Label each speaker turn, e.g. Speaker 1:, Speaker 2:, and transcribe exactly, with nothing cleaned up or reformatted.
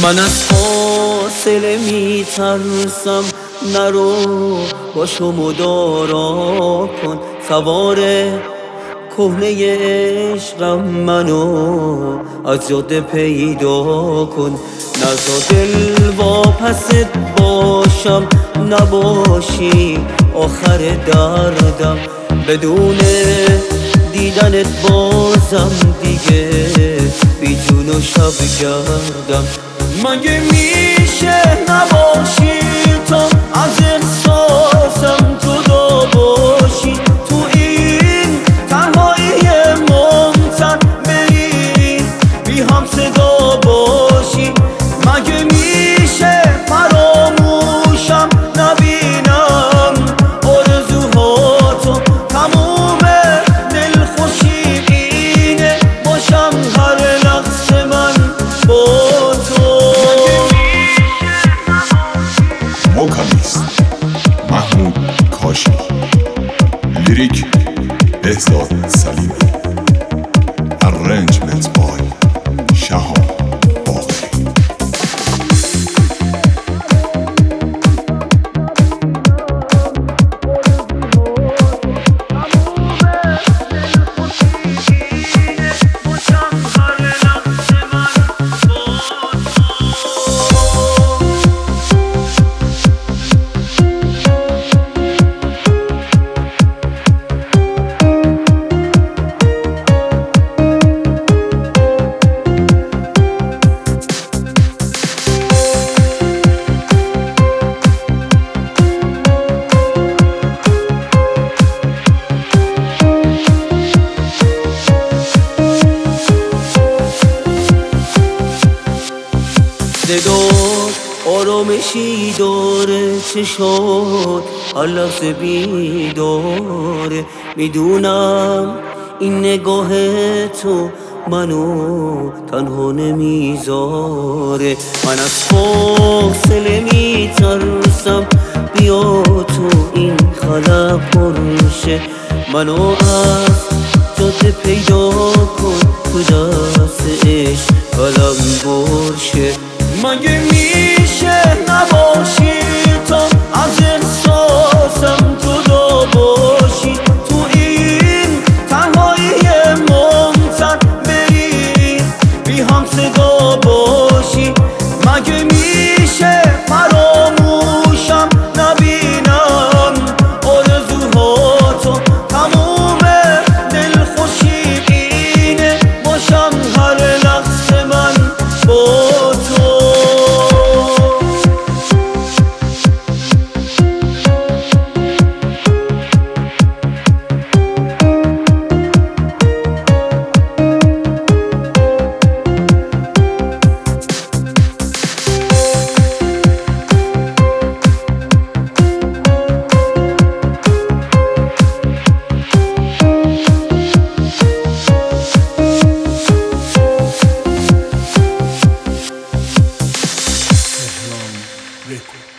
Speaker 1: من از فاصله میترسم، نرو باشو مدارا کن. سوار کهنه عشقم منو از جاده پیدا کن. نزا دل واپست باشم، نباشی آخر دردم. بدون دیدنت بازم دیگه بی جون و شب گردم. مگه میشه نباشی تو از احساسم جدا باشی؟ تو این تنهایی ممتن بری بی هم صدا باشی. مگه میشه فراموشم نبینم آرزوهاتو؟ تموم دلخوشی اینه باشم هر لحظه من با تو.
Speaker 2: موکالیست محمود کاشی، لیریک بهزاد سلیمی، ارنجمنت بای شهاب باقری.
Speaker 1: صدات آرامشی داره، چشات هر لحظه بیداره. میدونم این نگاه تو منو تنها نمیذاره. من از فاصله میترسم، بیا تو این خلا پرشه. منو از جاده پیدا کن، تو دست عشق قلم برشه. مگه میشه نباشی تو از احساسم جدا باشی؟ تو این تنهایی ممتن بری بی هم صدا باشی. مگه میشه فراموشم نبینم آرزوهاتو؟ تموم دلخوشی اینه باشم هر لحظه من با تو.
Speaker 3: Record.